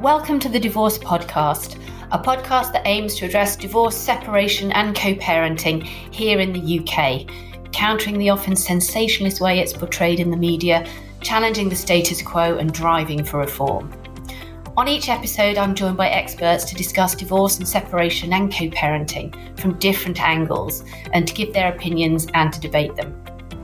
Welcome to the Divorce Podcast, a podcast that aims to address divorce, separation and co-parenting here in the UK, countering the often sensationalist way it's portrayed in the media, challenging the status quo and driving for reform. On each episode, I'm joined by experts to discuss divorce and separation and co-parenting from different angles and to give their opinions and to debate them.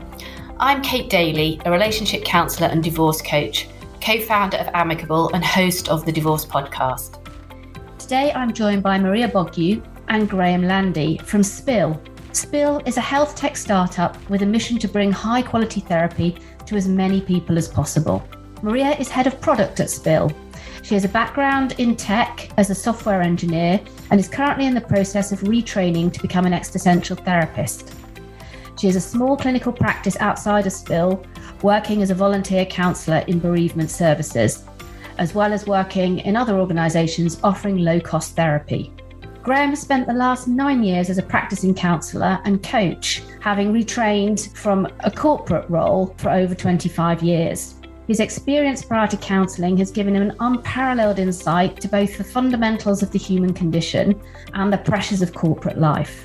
I'm Kate Daly, a relationship counsellor and divorce coach, co-founder of Amicable and host of the Divorce Podcast. Today I'm joined by Maria Boggio and Graham Landy from Spill. Spill is a health tech startup with a mission to bring high quality therapy to as many people as possible. Maria is head of product at Spill. She has a background in tech as a software engineer and is currently in the process of retraining to become an existential therapist. She has a small clinical practice outside of Spill, working as a volunteer counsellor in bereavement services, as well as working in other organisations offering low-cost therapy. Graham has spent the last 9 years as a practicing counsellor and coach, having retrained from a corporate role for over 25 years. His experience prior to counselling has given him an unparalleled insight to both the fundamentals of the human condition and the pressures of corporate life.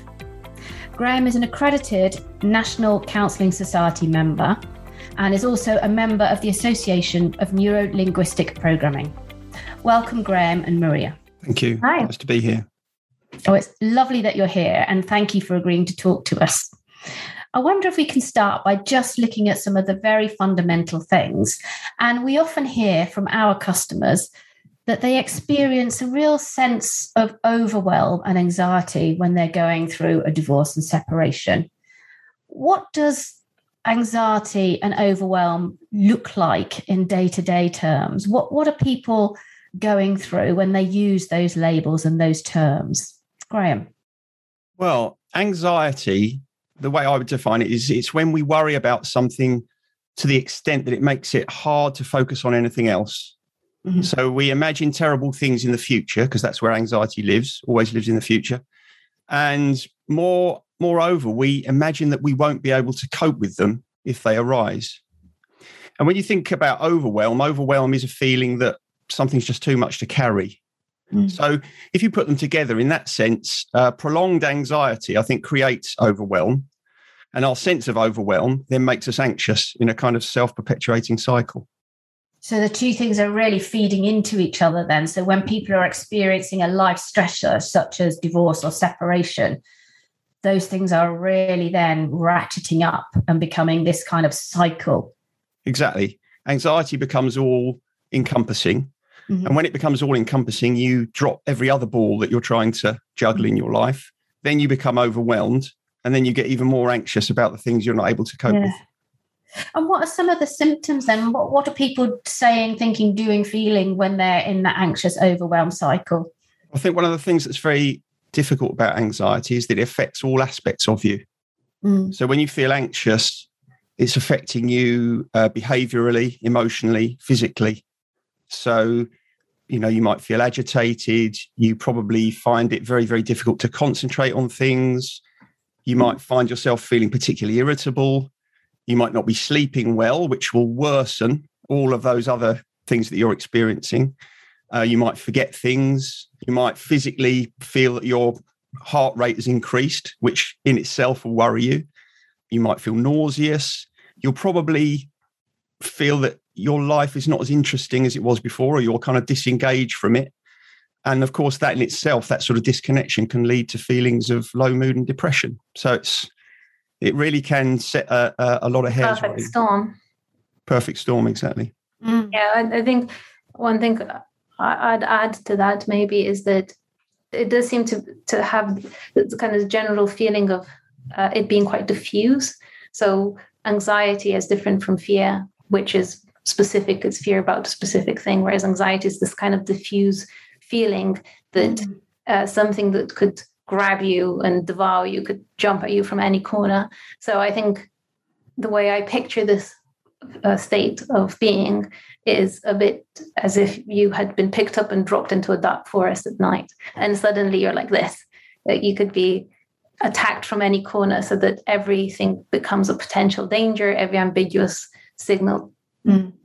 Graham is an accredited National Counselling Society member and is also a member of the Association of Neuro-Linguistic Programming. Welcome, Graham and Maria. Thank you. Hi. Nice to be here. Oh, it's lovely that you're here, and thank you for agreeing to talk to us. I wonder if we can start by just looking at some of the very fundamental things. And we often hear from our customers that they experience a real sense of overwhelm and anxiety when they're going through a divorce and separation. What does anxiety and overwhelm look like in day-to-day terms? What are people going through when they use those labels and those terms? Graham? Well, anxiety, the way I would define it is it's when we worry about something to the extent that it makes it hard to focus on anything else. Mm-hmm. So we imagine terrible things in the future because that's where anxiety lives, always lives in the future. And moreover, we imagine that we won't be able to cope with them if they arise. And when you think about overwhelm is a feeling that something's just too much to carry. Mm. So if you put them together in that sense, prolonged anxiety, I think, creates overwhelm. And our sense of overwhelm then makes us anxious in a kind of self-perpetuating cycle. So the two things are really feeding into each other then. So when people are experiencing a life stressor, such as divorce or separation, those things are really then ratcheting up and becoming this kind of cycle. Exactly. Anxiety becomes all encompassing. Mm-hmm. And when it becomes all encompassing, you drop every other ball that you're trying to juggle in your life. Then you become overwhelmed. And then you get even more anxious about the things you're not able to cope with. And what are some of the symptoms then? What are people saying, thinking, doing, feeling when they're in that anxious, overwhelmed cycle? I think one of the things that's very difficult about anxiety is that it affects all aspects of you. Mm. So when you feel anxious, it's affecting you behaviorally, emotionally, physically. So, you might feel agitated. You probably find it very, very difficult to concentrate on things. You might find yourself feeling particularly irritable. You might not be sleeping well, which will worsen all of those other things that you're experiencing. You might forget things. You might physically feel that your heart rate has increased, which in itself will worry you. You might feel nauseous. You'll probably feel that your life is not as interesting as it was before, or you're kind of disengaged from it. And of course, that in itself, that sort of disconnection can lead to feelings of low mood and depression. So it really can set a lot of hairs. Perfect storm. Perfect storm, exactly. Mm. Yeah, I think one thing I'd add to that maybe is that it does seem to have the kind of general feeling of it being quite diffuse. So anxiety is different from fear, which is specific. It's fear about a specific thing, whereas anxiety is this kind of diffuse feeling that something that could grab you and devour you, could jump at you from any corner. So I think the way I picture this state of being is a bit as if you had been picked up and dropped into a dark forest at night, and suddenly you're like this, that you could be attacked from any corner, so that everything becomes a potential danger, every ambiguous signal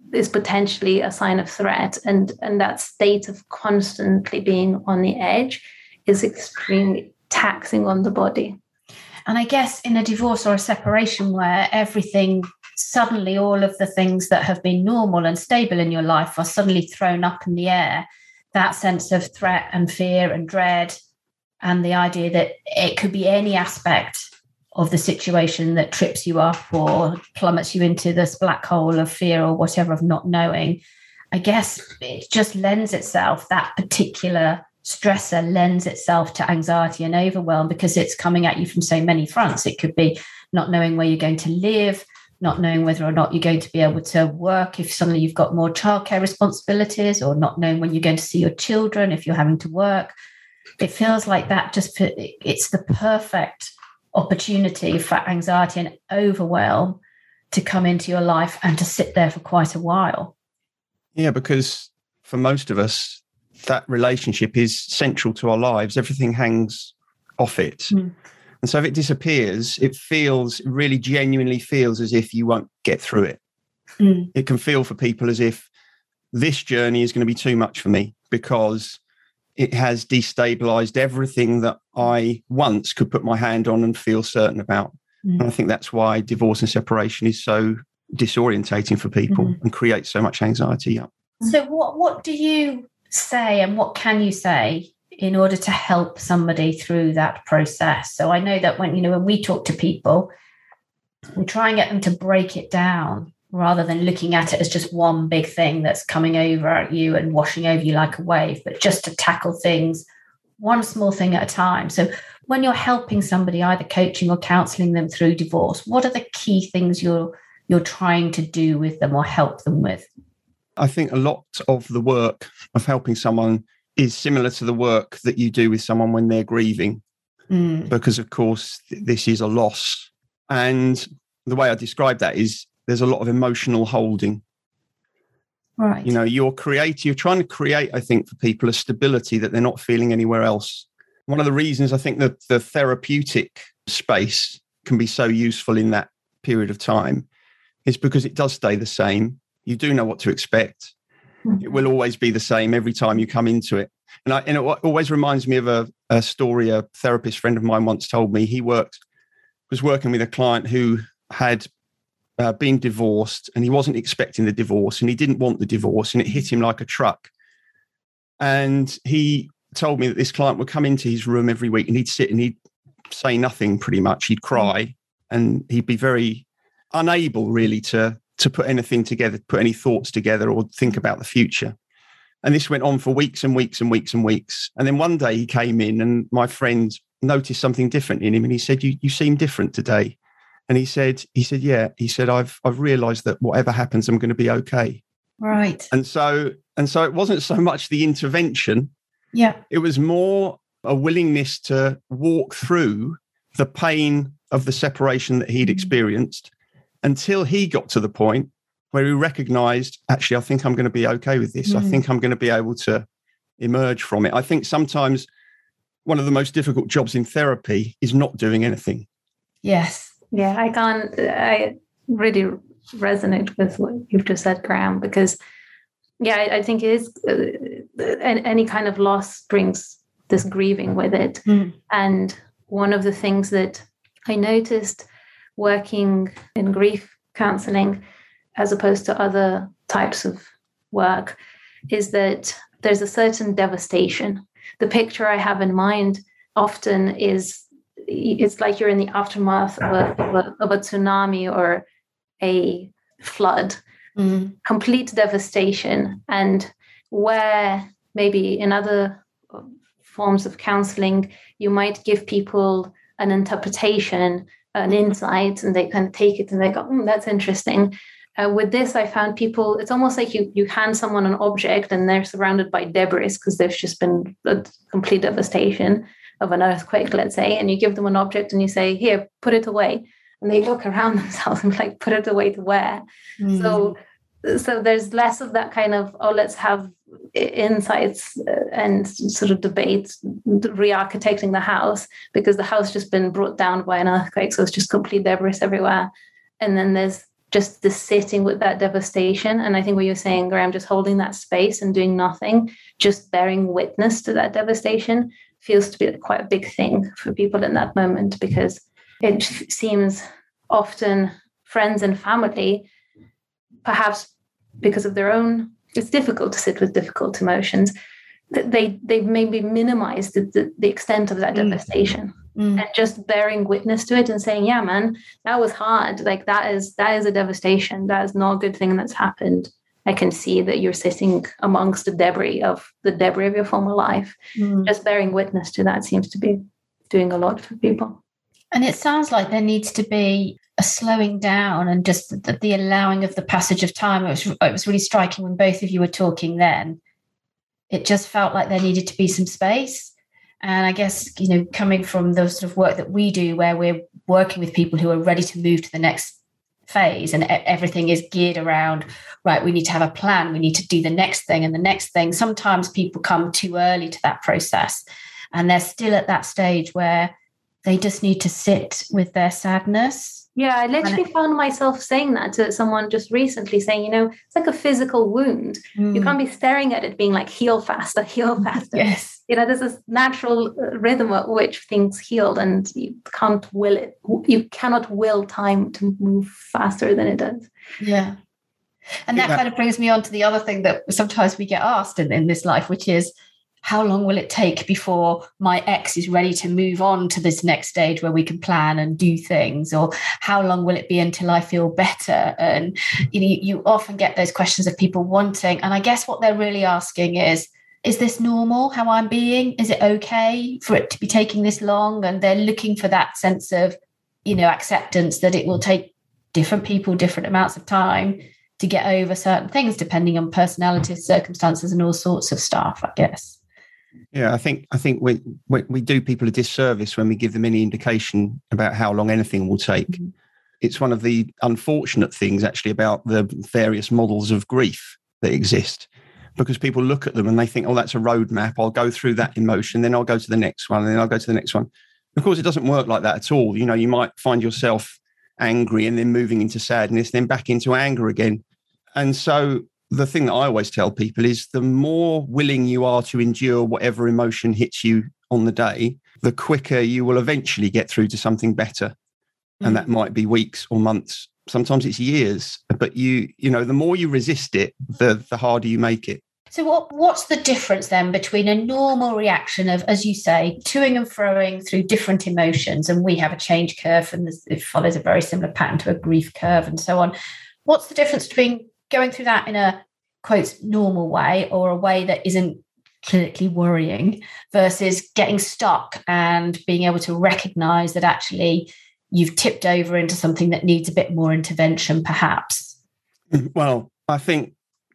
is potentially a sign of threat. And that state of constantly being on the edge is extremely taxing on the body. And I guess in a divorce or a separation where everything, suddenly all of the things that have been normal and stable in your life are suddenly thrown up in the air, that sense of threat and fear and dread, and the idea that it could be any aspect of the situation that trips you up or plummets you into this black hole of fear or whatever, of not knowing, I guess it just lends itself, that particular stressor lends itself to anxiety and overwhelm because it's coming at you from so many fronts. It could be not knowing where you're going to live, not knowing whether or not you're going to be able to work if suddenly you've got more childcare responsibilities, or not knowing when you're going to see your children if you're having to work. It feels like that it's the perfect opportunity for anxiety and overwhelm to come into your life and to sit there for quite a while. Yeah, because for most of us, that relationship is central to our lives. Everything hangs off it. Mm. And so if it disappears, it really genuinely feels as if you won't get through it. Mm. It can feel for people as if this journey is going to be too much for me because it has destabilized everything that I once could put my hand on and feel certain about. Mm. And I think that's why divorce and separation is so disorientating for people and creates so much anxiety. Yeah. So what do you say and what can you say in order to help somebody through that process? So I know that when we talk to people, we try and get them to break it down rather than looking at it as just one big thing that's coming over at you and washing over you like a wave, but just to tackle things one small thing at a time. So when you're helping somebody, either coaching or counselling them through divorce, what are the key things you're trying to do with them or help them with? I think a lot of the work of helping someone is similar to the work that you do with someone when they're grieving, because, of course, this is a loss. And the way I describe that is there's a lot of emotional holding. Right. You're trying to create, I think, for people a stability that they're not feeling anywhere else. One of the reasons I think that the therapeutic space can be so useful in that period of time is because it does stay the same. You do know what to expect. Mm-hmm. It will always be the same every time you come into it. And it always reminds me of a story a therapist friend of mine once told me. He was working with a client who had been divorced, and he wasn't expecting the divorce, and he didn't want the divorce, and it hit him like a truck. And he told me that this client would come into his room every week and he'd sit and he'd say nothing pretty much. He'd cry and he'd be very unable really to put anything together, put any thoughts together or think about the future. And this went on for weeks and weeks and weeks and weeks. And then one day he came in and my friend noticed something different in him. And he said, you seem different today. And he said, yeah, he said, I've realized that whatever happens, I'm going to be okay. Right. And so it wasn't so much the intervention. Yeah. It was more a willingness to walk through the pain of the separation that he'd experienced until he got to the point where he recognized, actually, I think I'm going to be okay with this. I think I'm going to be able to emerge from it. I think sometimes one of the most difficult jobs in therapy is not doing anything. Yes. Yeah, I really resonate with what you've just said, Graham, because, I think it is any kind of loss brings this grieving with it. And one of the things that I noticed working in grief counseling, as opposed to other types of work, is that there's a certain devastation. The picture I have in mind often is, it's like you're in the aftermath of a tsunami or a flood, complete devastation. And where maybe in other forms of counseling, you might give people an interpretation, an insight, and they kind of take it and they go, that's interesting. With this, I found people, it's almost like you hand someone an object and they're surrounded by debris because there's just been a complete devastation of an earthquake, let's say, and you give them an object and you say, here, put it away. And they look around themselves and like, put it away to where? So there's less of that kind of, let's have insights and sort of debate, re-architecting the house, because the house just been brought down by an earthquake. So it's just complete debris everywhere. And then there's just the sitting with that devastation. And I think what you're saying, Graham, just holding that space and doing nothing, just bearing witness to that devastation feels to be quite a big thing for people in that moment, because it seems often friends and family, perhaps because of their own, it's difficult to sit with difficult emotions, that they've maybe minimized the extent of that devastation. And just bearing witness to it and saying, yeah, man, that was hard. Like that is a devastation. That is not a good thing that's happened. I can see that you're sitting amongst the debris of your former life. Just bearing witness to that seems to be doing a lot for people. And it sounds like there needs to be a slowing down and just the allowing of the passage of time. It was really striking when both of you were talking then. It just felt like there needed to be some space. And I guess, coming from the sort of work that we do, where we're working with people who are ready to move to the next phase and everything is geared around, right, we need to have a plan, we need to do the next thing and the next thing. Sometimes people come too early to that process and they're still at that stage where they just need to sit with their sadness. Yeah, I literally found myself saying that to someone just recently, saying, it's like a physical wound. You can't be staring at it being like, heal faster, heal faster. Yes. There's this natural rhythm at which things heal, and you can't will it. You cannot will time to move faster than it does. Yeah. And that kind of brings me on to the other thing that sometimes we get asked in this life, which is, how long will it take before my ex is ready to move on to this next stage where we can plan and do things? Or how long will it be until I feel better? And you often get those questions of people wanting, and I guess what they're really asking is this normal, how I'm being? Is it okay for it to be taking this long? And they're looking for that sense of, acceptance that it will take different people different amounts of time to get over certain things, depending on personalities, circumstances, and all sorts of stuff, I guess. Yeah, I think we do people a disservice when we give them any indication about how long anything will take. It's one of the unfortunate things actually about the various models of grief that exist, because people look at them and they think, oh, that's a roadmap. I'll go through that emotion, then I'll go to the next one, and then I'll go to the next one. Of course, it doesn't work like that at all. You might find yourself angry and then moving into sadness, then back into anger again. And so the thing that I always tell people is the more willing you are to endure whatever emotion hits you on the day, the quicker you will eventually get through to something better. And that might be weeks or months. Sometimes it's years. But the more you resist it, the harder you make it. So what's the difference then between a normal reaction of, as you say, toing and froing through different emotions, and we have a change curve and it follows a very similar pattern to a grief curve and so on. What's the difference between going through that in a, quotes, normal way or a way that isn't clinically worrying versus getting stuck and being able to recognize that actually you've tipped over into something that needs a bit more intervention, perhaps? Well, I think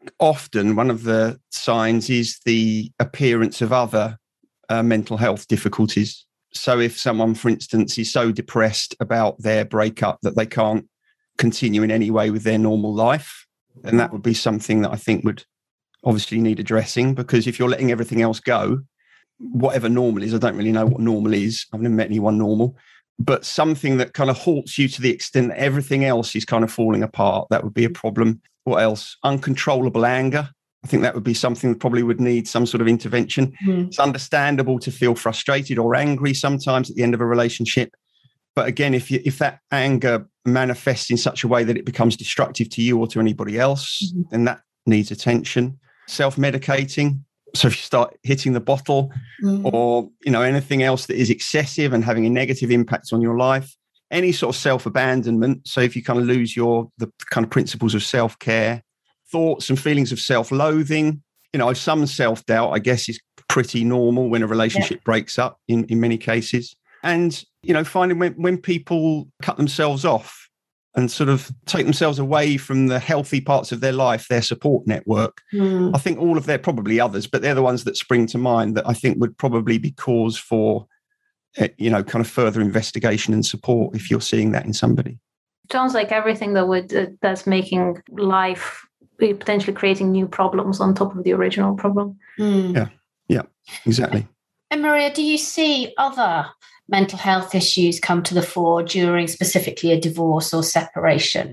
often one of the signs is the appearance of other mental health difficulties. So if someone, for instance, is so depressed about their breakup that they can't continue in any way with their normal life, then that would be something that I think would obviously need addressing, because if you're letting everything else go, whatever normal is, I don't really know what normal is. I've never met anyone normal, but something that kind of halts you to the extent that everything else is kind of falling apart, that would be a problem. What else? Uncontrollable anger. I think that would be something that probably would need some sort of intervention. It's understandable to feel frustrated or angry sometimes at the end of a relationship. But again, if that anger manifests in such a way that it becomes destructive to you or to anybody else, then that needs attention. Self-medicating. So if you start hitting the bottle or, anything else that is excessive and having a negative impact on your life, any sort of self-abandonment. So if you kind of lose the kind of principles of self-care, thoughts and feelings of self-loathing, some self-doubt, I guess, is pretty normal when a relationship breaks up in many cases. And, finding when people cut themselves off and sort of take themselves away from the healthy parts of their life, their support network, I think all of probably others, but they're the ones that spring to mind that I think would probably be cause for, kind of further investigation and support if you're seeing that in somebody. Sounds like everything that's making life, potentially creating new problems on top of the original problem. Yeah, exactly. And Maria, do you see other mental health issues come to the fore during specifically a divorce or separation?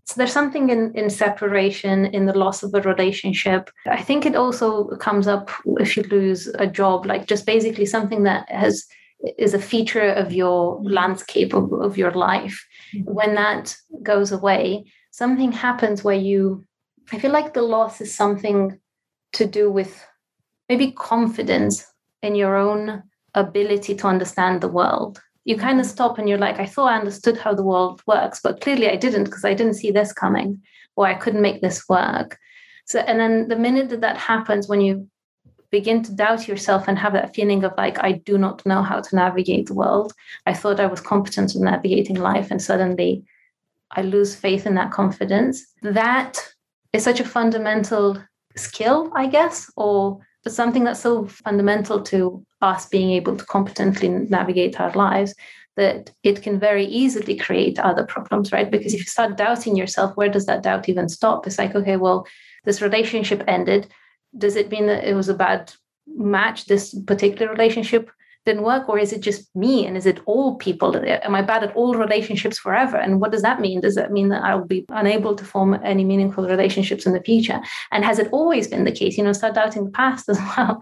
So there's something in separation, in the loss of a relationship. I think it also comes up if you lose a job, like just basically something that is a feature of your landscape of your life. When that goes away, something happens where I feel like the loss is something to do with maybe confidence in your own ability to understand the world. You kind of stop and you're like, I thought I understood how the world works, but clearly I didn't, because I didn't see this coming, or I couldn't make this work. So, and then the minute that happens, when you begin to doubt yourself and have that feeling of like, I do not know how to navigate the world. I thought I was competent in navigating life, and suddenly I lose faith in that confidence. That is such a fundamental skill, I guess, or something that's so fundamental to us being able to competently navigate our lives, that it can very easily create other problems, right? Because if you start doubting yourself, where does that doubt even stop? It's like, okay, well, this relationship ended. Does it mean that it was a bad match? This particular relationship didn't work? Or is it just me? And is it all people? Am I bad at all relationships forever? And what does that mean? Does that mean that I will be unable to form any meaningful relationships in the future? And has it always been the case? Start doubting the past as well.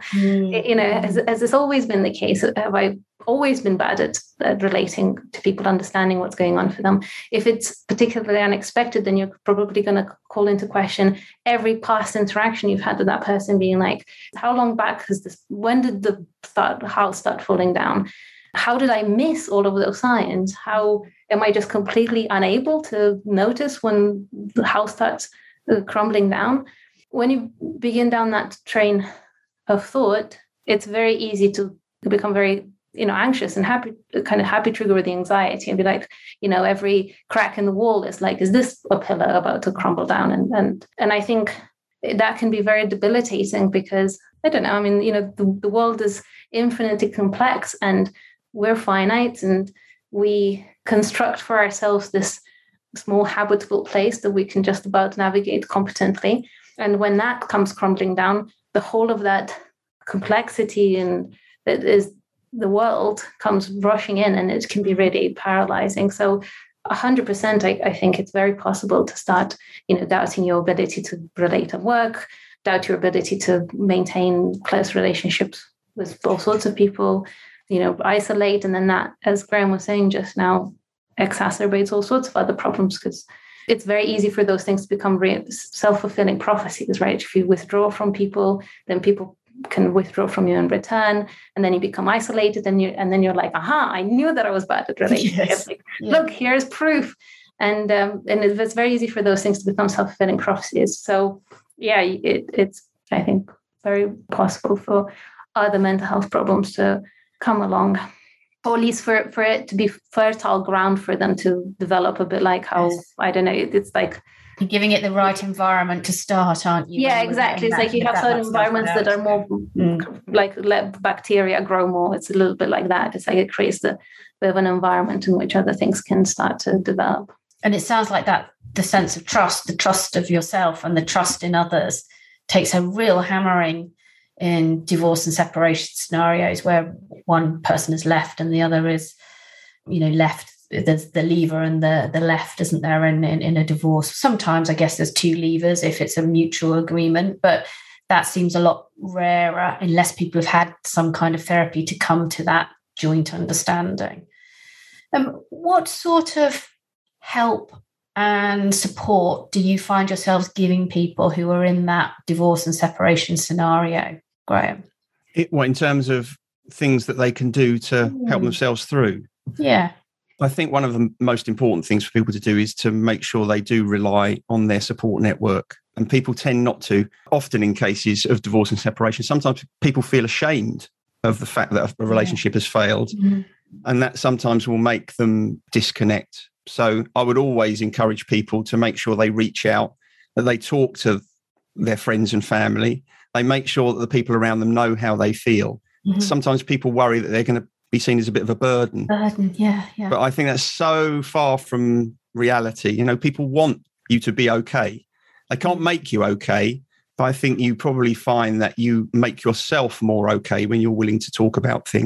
Has this always been the case? Have I always been bad at relating to people, understanding what's going on for them? If it's particularly unexpected, then you're probably going to call into question every past interaction you've had with that person, being like, how long back has this, when did the house start falling down? How did I miss all of those signs? How am I just completely unable to notice when the house starts crumbling down? When you begin down that train of thought, it's very easy to become very anxious and happy trigger with the anxiety and be like, every crack in the wall is like, is this a pillar about to crumble down? And I think that can be very debilitating, because I don't know, the world is infinitely complex and we're finite, and we construct for ourselves this small habitable place that we can just about navigate competently. And when that comes crumbling down, the whole of that complexity and that is the world comes rushing in, and it can be really paralyzing. So 100%, I think it's very possible to start, doubting your ability to relate at work, doubt your ability to maintain close relationships with all sorts of people, isolate. And then that, as Graham was saying just now, exacerbates all sorts of other problems, because it's very easy for those things to become self-fulfilling prophecies, right? If you withdraw from people, then people can withdraw from you in return, and then you become isolated, and then you're like, aha, I knew that I was bad at relationships. Yes. Look, here's proof. And it's very easy for those things to become self-fulfilling prophecies. So yeah, it's I think very possible for other mental health problems to come along, or at least for it to be fertile ground for them to develop, a bit like how, I don't know, it's like you're giving it the right environment to start, aren't you? Yeah, exactly. It's like you have certain environments that are more like let bacteria grow more. It's a little bit like that. It's like it creates a bit of an environment in which other things can start to develop. And it sounds like that the sense of trust, the trust of yourself and the trust in others takes a real hammering in divorce and separation scenarios where one person is left and the other is, left. There's the lever and the left, isn't there, in a divorce? Sometimes I guess there's two levers if it's a mutual agreement, but that seems a lot rarer unless people have had some kind of therapy to come to that joint understanding. What sort of help and support do you find yourselves giving people who are in that divorce and separation scenario, Graham? In terms of things that they can do to help themselves through? Yeah. I think one of the most important things for people to do is to make sure they do rely on their support network. And people tend not to, often in cases of divorce and separation. Sometimes people feel ashamed of the fact that a relationship has failed. Mm-hmm. And that sometimes will make them disconnect. So I would always encourage people to make sure they reach out, that they talk to their friends and family. They make sure that the people around them know how they feel. Mm-hmm. Sometimes people worry that they're going to be seen as a bit of a burden. Yeah. But I think that's so far from reality. People want you to be okay. They can't make you okay, but I think you probably find that you make yourself more okay when you're willing to talk about things.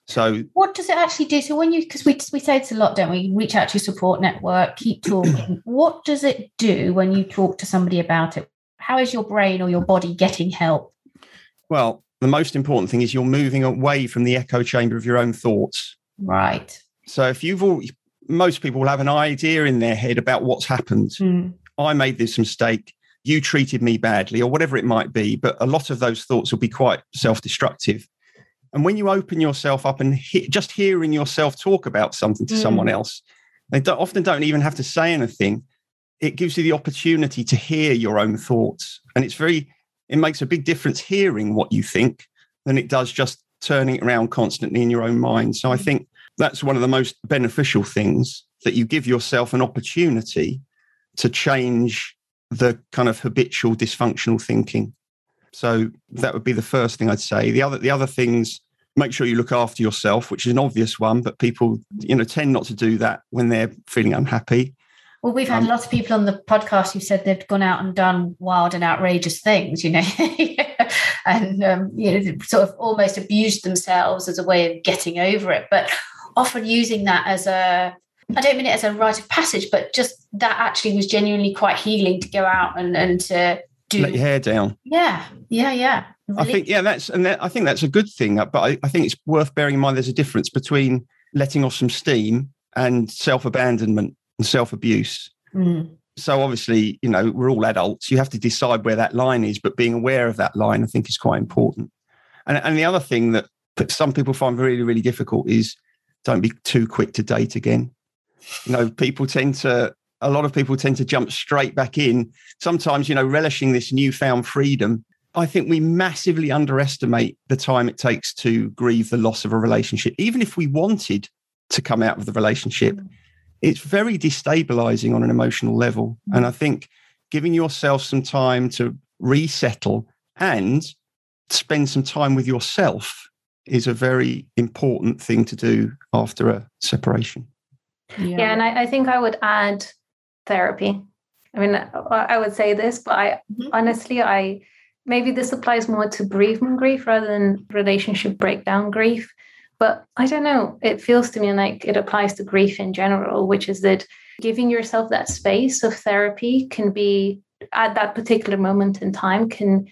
So what does it actually do? So because we say this a lot, don't we? Reach out to your support network, keep talking. What does it do when you talk to somebody about it? How is your brain or your body getting help? Well, the most important thing is you're moving away from the echo chamber of your own thoughts. Right. So most people will have an idea in their head about what's happened. I made this mistake. You treated me badly, or whatever it might be. But a lot of those thoughts will be quite self-destructive. And when you open yourself up and just hearing yourself talk about something to someone else, they often don't even have to say anything. It gives you the opportunity to hear your own thoughts. And it makes a big difference hearing what you think than it does just turning it around constantly in your own mind. So I think that's one of the most beneficial things, that you give yourself an opportunity to change the kind of habitual dysfunctional thinking. So that would be the first thing I'd say. The other things, make sure you look after yourself, which is an obvious one, but people, tend not to do that when they're feeling unhappy. Well, we've had lots of people on the podcast who said they've gone out and done wild and outrageous things, and sort of almost abused themselves as a way of getting over it. But often using that as I don't mean it as a rite of passage, but just that actually was genuinely quite healing to go out and to let your hair down. Yeah. Really? I think, I think that's a good thing. But I think it's worth bearing in mind there's a difference between letting off some steam and self-abandonment and self-abuse. So obviously, we're all adults. You have to decide where that line is, but being aware of that line, I think, is quite important. And the other thing that some people find really, really difficult is don't be too quick to date again. A lot of people tend to jump straight back in. Sometimes, relishing this newfound freedom. I think we massively underestimate the time it takes to grieve the loss of a relationship. Even if we wanted to come out of the relationship, it's very destabilizing on an emotional level. And I think giving yourself some time to resettle and spend some time with yourself is a very important thing to do after a separation. Yeah, and I think I would add therapy. I mean, I would say this, but honestly, maybe this applies more to bereavement grief rather than relationship breakdown grief. But I don't know, it feels to me like it applies to grief in general, which is that giving yourself that space of therapy can be, at that particular moment in time, can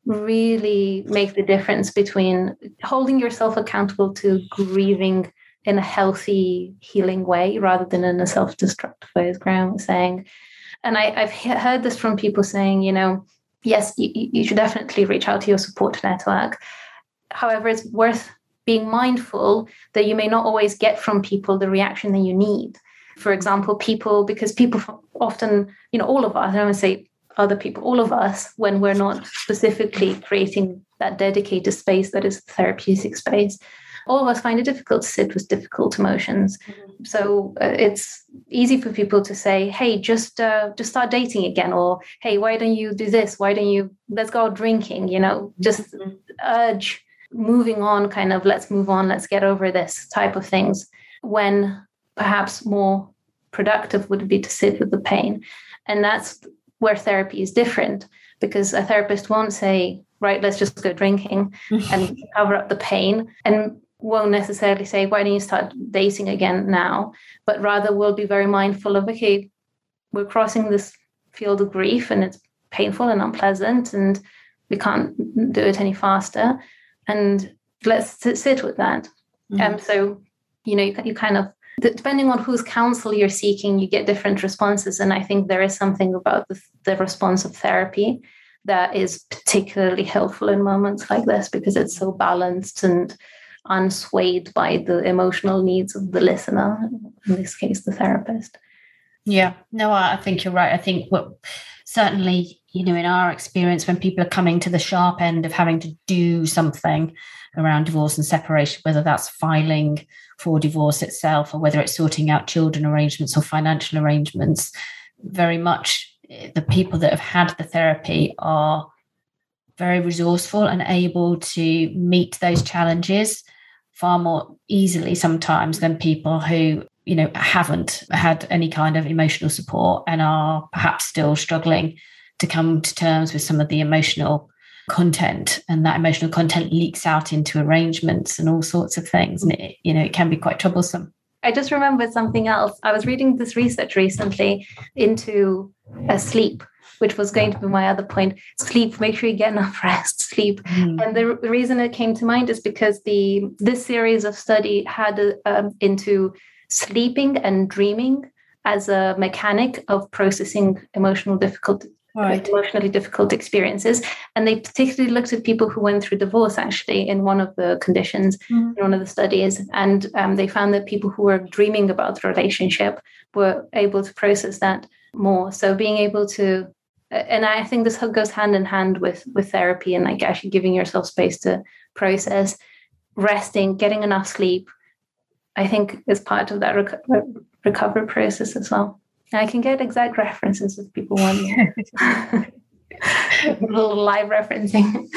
really make the difference between holding yourself accountable to grieving in a healthy, healing way rather than in a self-destructive way, as Graham was saying. And I've heard this from people saying, yes, you should definitely reach out to your support network. However, it's worth being mindful that you may not always get from people the reaction that you need. For example, because people often, all of us, I don't want to say other people, all of us, when we're not specifically creating that dedicated space that is the therapeutic space, all of us find it difficult to sit with difficult emotions. So it's easy for people to say, hey, just start dating again, or hey, why don't you do this? Let's go out drinking, just urge moving on, kind of let's move on, let's get over this type of things, when perhaps more productive would be to sit with the pain. And that's where therapy is different, because a therapist won't say, right, let's just go drinking and cover up the pain, and won't necessarily say, why don't you start dating again now? But rather will be very mindful of, okay, we're crossing this field of grief and it's painful and unpleasant and we can't do it any faster. And let's sit with that. So, you kind of, depending on whose counsel you're seeking, you get different responses. And I think there is something about the response of therapy that is particularly helpful in moments like this, because it's so balanced and unswayed by the emotional needs of the listener, in this case, the therapist. Yeah, no, I think you're right. I think certainly, in our experience, when people are coming to the sharp end of having to do something around divorce and separation, whether that's filing for divorce itself or whether it's sorting out children arrangements or financial arrangements, very much the people that have had the therapy are very resourceful and able to meet those challenges far more easily sometimes than people who haven't had any kind of emotional support and are perhaps still struggling to come to terms with some of the emotional content, and that emotional content leaks out into arrangements and all sorts of things. And it can be quite troublesome. I just remembered something else. I was reading this research recently into sleep, which was going to be my other point. Sleep, make sure you get enough rest, sleep. And the reason it came to mind is because this series of study had into sleeping and dreaming as a mechanic of processing emotionally difficult experiences. And they particularly looked at people who went through divorce, actually, in one of the conditions, in one of the studies. And they found that people who were dreaming about the relationship were able to process that more. So being able to, and I think this goes hand in hand with therapy and like actually giving yourself space to process, resting, getting enough sleep, I think is part of that recovery process as well. I can get exact references if people want. A little live referencing.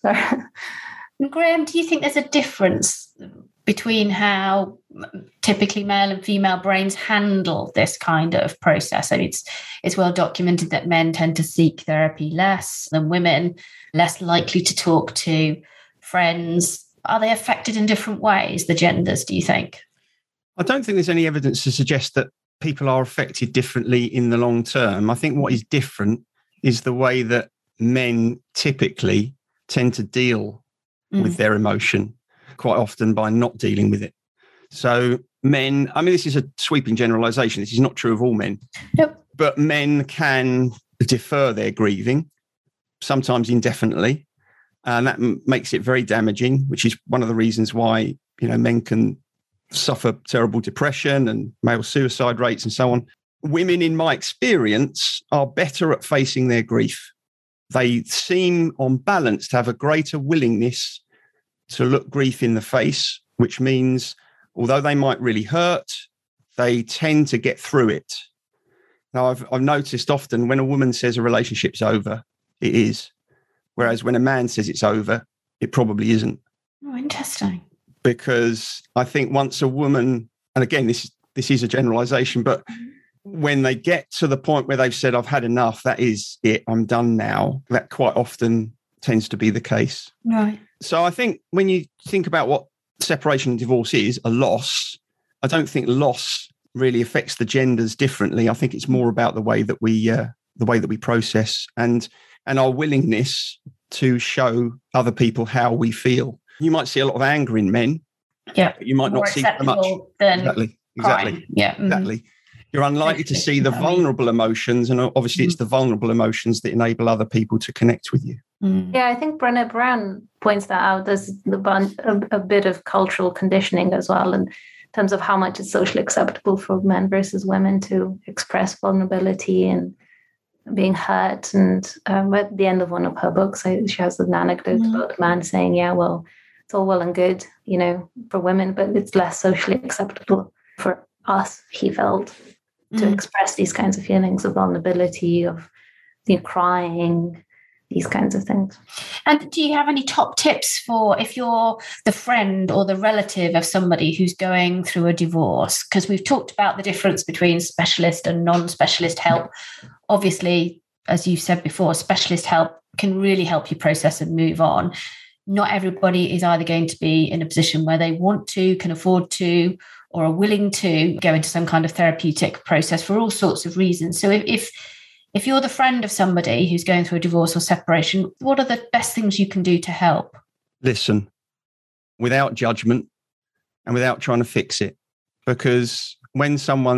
Graham, do you think there's a difference between how typically male and female brains handle this kind of process? I mean, it's well documented that men tend to seek therapy less than women, less likely to talk to friends. Are they affected in different ways, the genders, do you think? I don't think there's any evidence to suggest that people are affected differently in the long term. I think what is different is the way that men typically tend to deal with their emotion, quite often by not dealing with it. So men, I mean, this is a sweeping generalization. This is not true of all men. Yep. But men can defer their grieving, sometimes indefinitely. And that makes it very damaging, which is one of the reasons why, men can suffer terrible depression and male suicide rates and so on. Women, in my experience, are better at facing their grief. They seem, on balance, to have a greater willingness to look grief in the face, which means, although they might really hurt, they tend to get through it. Now, I've noticed often when a woman says a relationship's over, it is. Whereas when a man says it's over, it probably isn't. Oh, interesting. Because I think once a woman, and again, this is a generalization, but when they get to the point where they've said, I've had enough, that is it, I'm done now, that quite often tends to be the case. Right. So I think when you think about what separation and divorce is, a loss, I don't think loss really affects the genders differently. I think it's more about the way that we process and our willingness to show other people how we feel. You might see a lot of anger in men. Yeah. But you might not see so much. Exactly. Yeah. Exactly. You're unlikely to see the vulnerable emotions. And obviously it's the vulnerable emotions that enable other people to connect with you. Yeah, I think Brené Brown points that out. There's a bit of cultural conditioning as well in terms of how much it's socially acceptable for men versus women to express vulnerability and being hurt. And at the end of one of her books, she has an anecdote about a man saying, yeah, well, it's all well and good, for women, but it's less socially acceptable for us, he felt, to express these kinds of feelings of vulnerability, of crying, these kinds of things. And do you have any top tips for if you're the friend or the relative of somebody who's going through a divorce? Because we've talked about the difference between specialist and non-specialist help. Obviously, as you've said before, specialist help can really help you process and move on. Not everybody is either going to be in a position where they want to, can afford to, or are willing to go into some kind of therapeutic process for all sorts of reasons. So if you're the friend of somebody who's going through a divorce or separation, what are the best things you can do to help? Listen, without judgment and without trying to fix it. Because when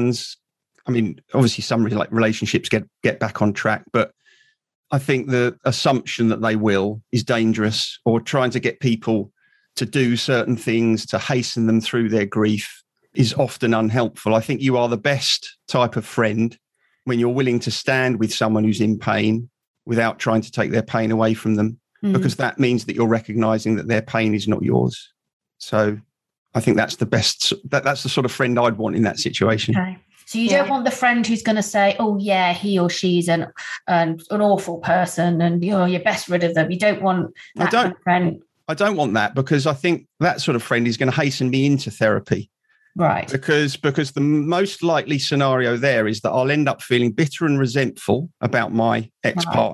obviously some relationships get back on track, but I think the assumption that they will is dangerous, or trying to get people to do certain things to hasten them through their grief is often unhelpful. I think you are the best type of friend when you're willing to stand with someone who's in pain without trying to take their pain away from them, because that means that you're recognizing that their pain is not yours. So I think that's the best, that's the sort of friend I'd want in that situation. Okay. So you don't want the friend who's going to say, oh, yeah, he or she's an awful person and you're best rid of them. You don't want that kind of friend. I don't want that, because I think that sort of friend is going to hasten me into therapy. Right. Because the most likely scenario there is that I'll end up feeling bitter and resentful about my ex-partner,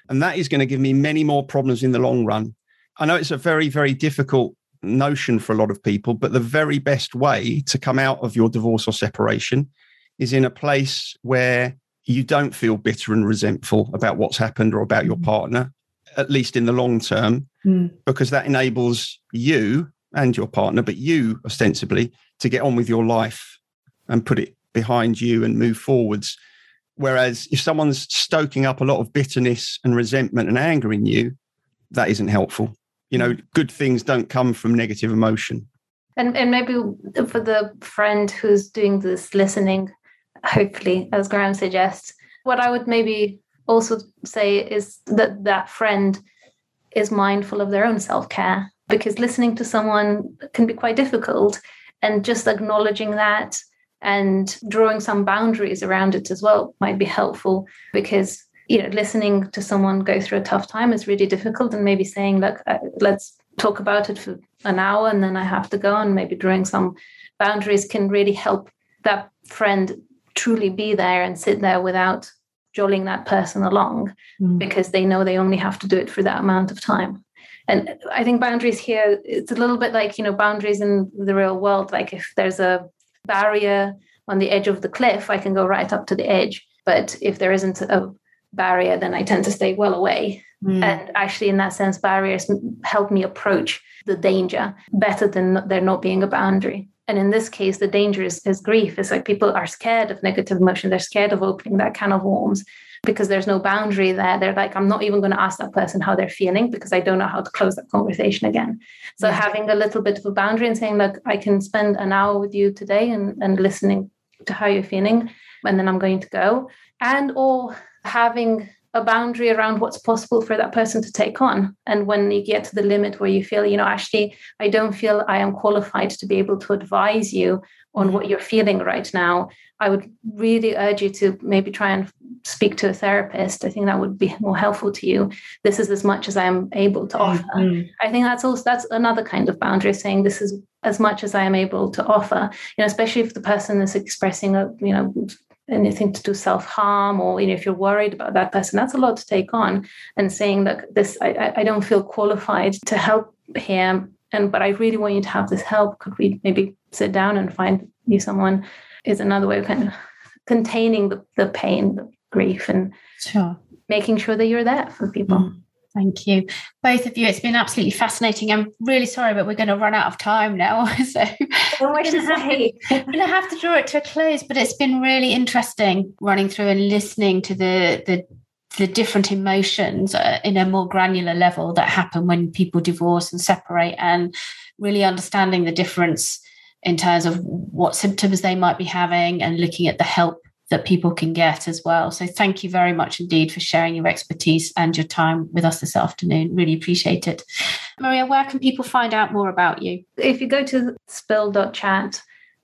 And that is going to give me many more problems in the long run. I know it's a very, very difficult notion for a lot of people, but the very best way to come out of your divorce or separation is in a place where you don't feel bitter and resentful about what's happened or about your partner, at least in the long term, because that enables you and your partner, but you ostensibly, to get on with your life and put it behind you and move forwards. Whereas if someone's stoking up a lot of bitterness and resentment and anger in you, that isn't helpful. Good things don't come from negative emotion. And maybe for the friend who's doing this listening, hopefully, as Graham suggests, what I would maybe also say is that friend is mindful of their own self-care, because listening to someone can be quite difficult, and just acknowledging that and drawing some boundaries around it as well might be helpful, because listening to someone go through a tough time is really difficult, and maybe saying, look, let's talk about it for an hour and then I have to go, and maybe drawing some boundaries can really help that friend truly be there and sit there without jolling that person along, because they know they only have to do it for that amount of time. And I think boundaries here, it's a little bit like, boundaries in the real world. Like if there's a barrier on the edge of the cliff, I can go right up to the edge. But if there isn't a barrier, then I tend to stay well away. And actually, in that sense, barriers help me approach the danger better than there not being a boundary. And in this case, the danger is grief. It's like people are scared of negative emotion. They're scared of opening that can of worms because there's no boundary there. They're like, I'm not even going to ask that person how they're feeling because I don't know how to close that conversation again. So having a little bit of a boundary and saying, look, I can spend an hour with you today and listening to how you're feeling, and then I'm going to go. And or having a boundary around what's possible for that person to take on. And when you get to the limit where you feel, actually, I don't feel I am qualified to be able to advise you on what you're feeling right now, I would really urge you to maybe try and speak to a therapist. I think that would be more helpful to you. This is as much as I am able to offer. I think that's another kind of boundary, saying this is as much as I am able to offer, especially if the person is expressing anything to do self-harm, or if you're worried about that person, that's a lot to take on. And saying, look, I don't feel qualified to help him, but I really want you to have this help. Could we maybe sit down and find you someone? Is another way of kind of containing the pain, the grief, and making sure that you're there for people. Thank you, both of you. It's been absolutely fascinating. I'm really sorry, but we're going to run out of time now. So so much to say. I'm going to have to draw it to a close, but it's been really interesting running through and listening to the different emotions in a more granular level that happen when people divorce and separate, and really understanding the difference in terms of what symptoms they might be having and looking at the help that people can get as well. So thank you very much indeed for sharing your expertise and your time with us this afternoon. Really appreciate it. Maria, where can people find out more about you? If you go to spill.chat,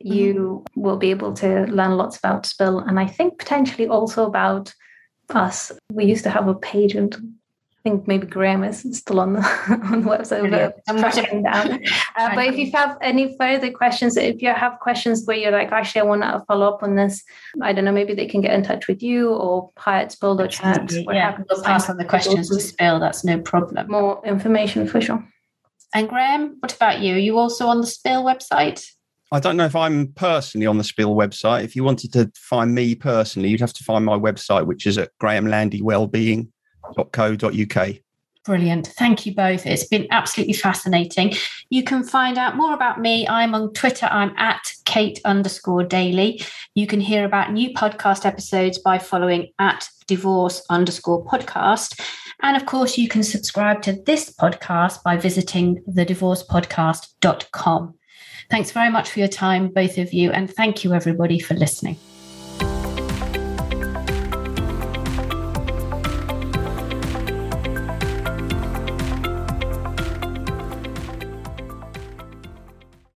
you will be able to learn lots about Spill, and I think potentially also about us. We used to have a page, and I think maybe Graham is still on the website. I'm tracking down. But if you have any further questions, if you have questions where you're like, actually, I want to follow up on this, I don't know, maybe they can get in touch with you or hi at spill.chat. We'll pass on the questions to Spill. That's no problem. More information for sure. And Graham, what about you? Are you also on the Spill website? I don't know if I'm personally on the Spill website. If you wanted to find me personally, you'd have to find my website, which is at grahamlandywellbeing.co.uk. Brilliant. Thank you both. It's been absolutely fascinating. You can find out more about me. I'm on Twitter. I'm at Kate_Daly. You can hear about new podcast episodes by following at divorce_podcast. And of course, you can subscribe to this podcast by visiting thedivorcepodcast.com. Thanks very much for your time, both of you. And thank you, everybody, for listening.